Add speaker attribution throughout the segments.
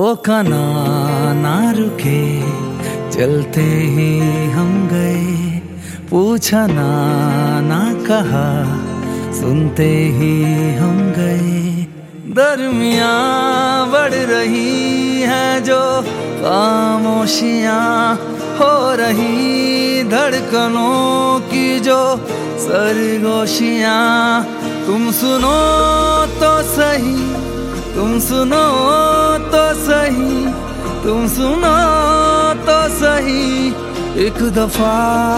Speaker 1: रोका ना ना रुके, चलते ही हम गए। पूछा ना ना कहा, सुनते ही हम गए। दरमियां बढ़ रही हैं जो खामोशियां, हो रही धड़कनों की जो सरगोशियां। तुम सुनो तो सही, तुम सुनो तो सही, तुम सुनो तो सही एक दफा।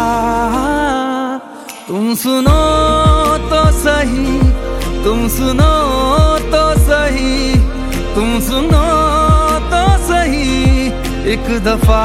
Speaker 1: तुम सुनो तो सही, तुम सुनो तो सही, तुम सुनो तो सही एक दफा।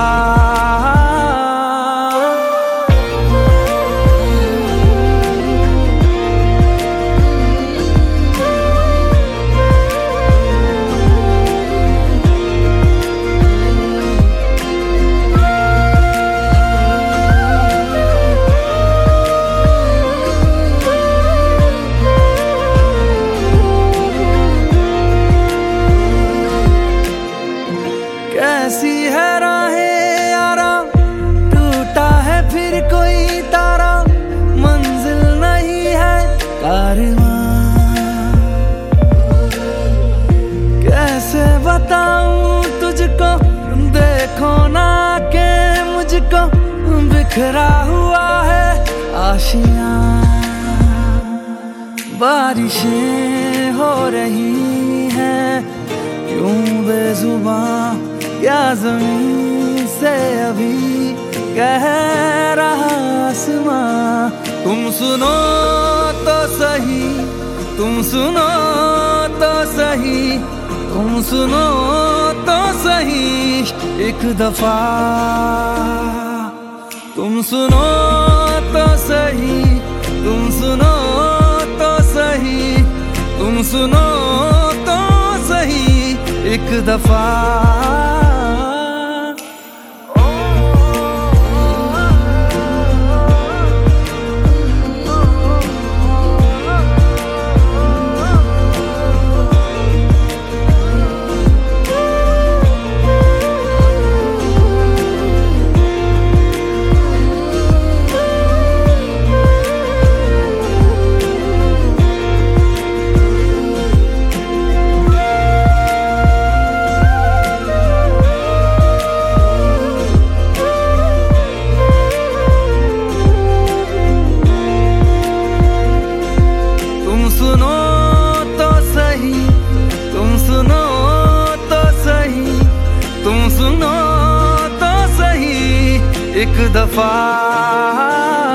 Speaker 1: कैसी है राहें यारा, टूटा है फिर कोई तारा। मंजिल नहीं है कारवां, कैसे बताऊं तुझको। देखो ना के मुझको, बिखरा हुआ है आशियां। बारिशें हो रही हैं क्यों बेजुबां, क्या ज़मीन से अभी कह रहा आसमां। तुम सुनो तो सही, तुम सुनो तो सही, तुम सुनो तो सही एक दफा। तुम सुनो तो सही, तुम सुनो तो सही, तुम सुनो तो सही एक दफा। तुम सुनो तो सही, तुम सुनो तो सही, तुम सुनो तो सही एक दफा।